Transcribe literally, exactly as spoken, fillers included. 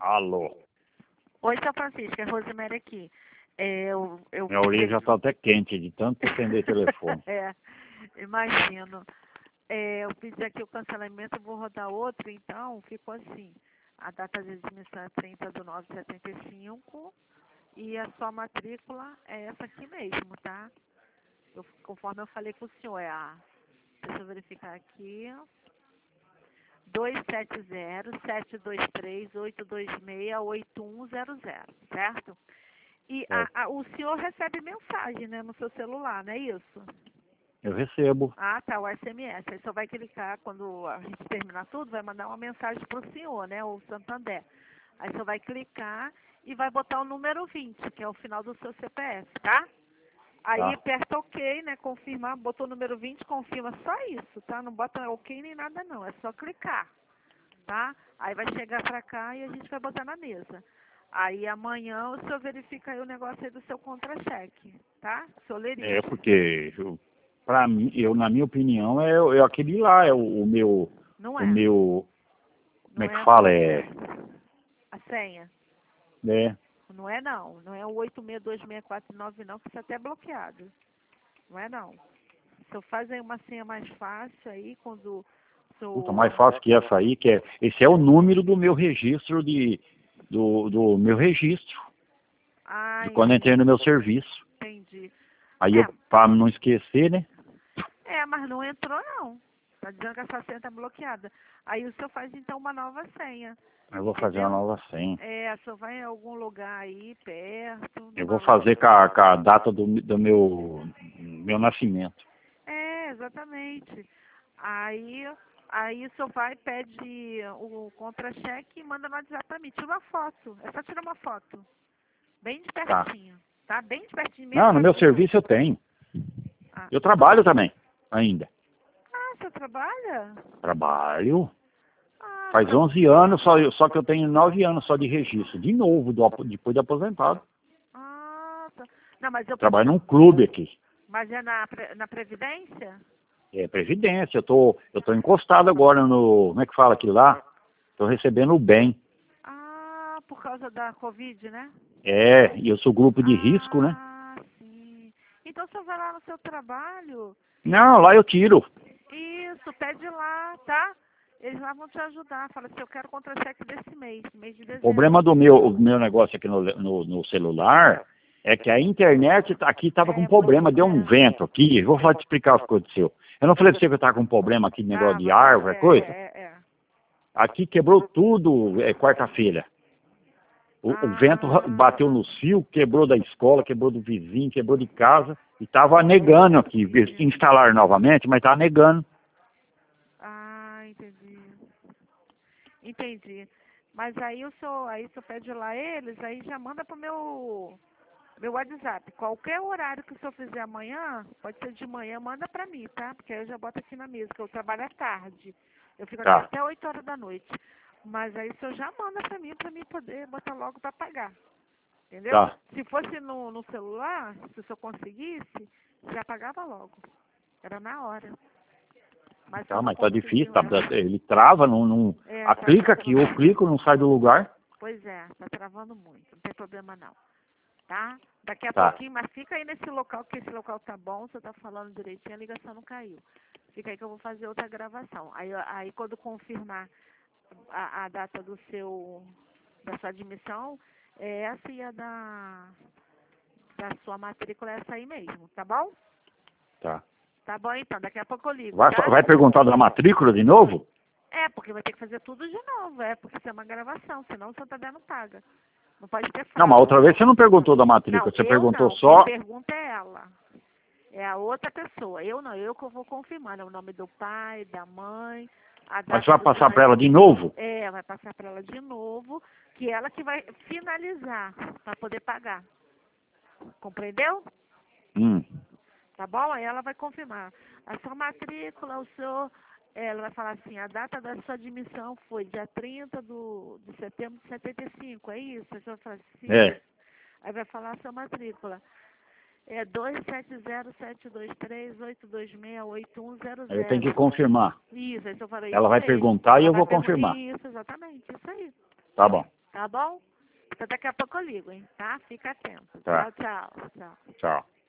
Alô. Oi, seu Francisco, é Rosemary aqui. É, eu, eu Minha orelha já está até quente de tanto atender telefone. é, imagino. É, eu fiz aqui o cancelamento, eu vou rodar outro, então ficou assim. A data de admissão é trinta de nove de setenta e cinco e a sua matrícula é essa aqui mesmo, tá? Eu, conforme eu falei com o senhor, é a... Deixa eu verificar aqui. dois sete zero, sete dois três, oito dois seis, oito um zero zero, certo? E a, a, o senhor recebe mensagem, né, no seu celular, não é isso? Eu recebo. Ah, tá, o S M S. Aí só vai clicar, quando a gente terminar tudo, vai mandar uma mensagem para o senhor, né, o Santander. Aí só vai clicar e vai botar o número vinte, que é o final do seu C P F, tá? Aí Tá. aperta OK, né, confirmar, botou o número vinte, confirma só isso, tá? Não bota OK nem nada não, é só clicar, tá? Aí vai chegar pra cá e a gente vai botar na mesa. Aí amanhã o senhor verifica aí o negócio aí do seu contra-cheque, tá? Soleria. É porque, eu, pra mim, eu, na minha opinião, é, é aquele lá, é o, o meu, Não o é? meu, como Não é que é fala, é, a senha? é, Não é não. Não é o oito seis dois seis quatro nove não, que isso até é bloqueado. Não é não. O senhor faz aí uma senha mais fácil aí, quando o puta, senhor... mais fácil que essa aí, que é, esse é o número do meu registro de, do, do meu registro, Ah, de quando eu entrei no meu serviço. entendi. Aí É, eu, pra não esquecer, né? é, mas não entrou não. Tá dizendo que essa senha tá bloqueada. Aí o senhor faz então uma nova senha. Eu vou fazer uma Entendeu? nova senha. É, o senhor vai em algum lugar aí, perto, Eu numa vou fazer loja. com a, com a data do, do meu, meu nascimento. É, exatamente. Aí, aí o senhor vai, pede o contra-cheque e manda no WhatsApp pra mim. Tira uma foto. É só tirar uma foto. Bem de Tá. pertinho. Tá? Bem de pertinho mesmo. Não, no Pra meu mim não. serviço eu tenho. Ah, Eu trabalho também, ainda. ah, o senhor trabalha? Trabalho. Ah, Faz tá. onze anos, só, só que eu tenho nove anos só de registro. De novo, do, depois de aposentado. Ah, tá. Não, mas eu Trabalho preciso... num clube aqui. Mas é na, pre- na Previdência? É Previdência. Eu tô, eu tô encostado agora no... Como é que fala aquilo lá? Tô recebendo o bem. Ah, por causa da Covid, né? É, e eu sou grupo de risco, né? Ah, sim. Então você vai lá no seu trabalho, Não, lá eu tiro. isso, pede lá, tá? Eles lá vão te ajudar. Fala assim, eu quero contra-cheque desse mês, mês de O dezembro. problema do meu, o meu negócio aqui no, no, no celular é que a internet tá- aqui estava com É, problema, deu um é, vento aqui. Vou falar te explicar o que aconteceu. Eu não falei pra você que eu estava com problema aqui de negócio de tava, tava, árvore, é, coisa? é, é, é. Aqui quebrou tudo é, quarta-feira. O, o vento ra- bateu Ah, nos fios, quebrou da escola, quebrou do vizinho, quebrou de casa. E estava negando aqui. Eles instalaram novamente, mas estava negando. ah, entendi. Entendi. Mas aí o senhor, aí o senhor pede lá eles, aí já manda pro meu Meu WhatsApp, qualquer horário que o senhor fizer amanhã, pode ser de manhã, manda pra mim, tá? Porque aí eu já boto aqui na mesa, que eu trabalho à tarde. Eu fico aqui Tá, até oito horas da noite. Mas aí o senhor já manda pra mim, pra mim poder botar logo pra pagar. Entendeu? tá. Se fosse no, no celular, se o senhor conseguisse, já pagava logo. Era na hora. Mas Tá, eu não mas tá difícil, conseguiu, tá, é. ele trava, não, não, É, a tá, clica tá aqui, eu travando. clico, não sai do lugar. Pois é, tá travando muito, não tem problema não. Tá? Daqui a Tá, pouquinho, mas fica aí nesse local, que esse local tá bom, você tá falando direitinho, a ligação não caiu. Fica aí que eu vou fazer outra gravação. Aí, aí quando confirmar a, a data do seu, da sua admissão, é essa e a da, da sua matrícula é essa aí mesmo, tá bom? tá. Tá bom então, daqui a pouco eu ligo, Vai, tá? vai perguntar da matrícula de novo? É, porque vai ter que fazer tudo de novo, é, porque isso é uma gravação, senão o Santander não paga. Não pode ter Não, mas fraude. outra vez você não perguntou da matrícula, Não, você eu perguntou não, quem só... pergunta é ela. É a outra pessoa. Eu não, eu que eu vou confirmar, né? O nome do pai, da mãe, a Mas você data vai do passar seu para ela de nascimento. novo? É, vai passar para ela de novo, que ela que vai finalizar para poder pagar. Compreendeu? Hum, Tá bom? Aí ela vai confirmar. A sua matrícula, o seu. Ela vai falar assim, a data da sua admissão foi dia trinta do, de setembro de setenta e cinco, é isso? Aí você vai falar assim, é. aí vai falar a sua matrícula. É dois sete zero, sete dois três, oito dois seis, oito um zero Aí eu tenho que zero. confirmar. Isso, aí eu falei Ela isso vai mesmo. perguntar e Ela eu vai vou perguntar. confirmar. Isso, exatamente, isso aí. Tá bom. tá bom? Então daqui a pouco eu ligo, hein? Tá? Fica atento. Tá. Tchau, tchau. Tchau. Tchau.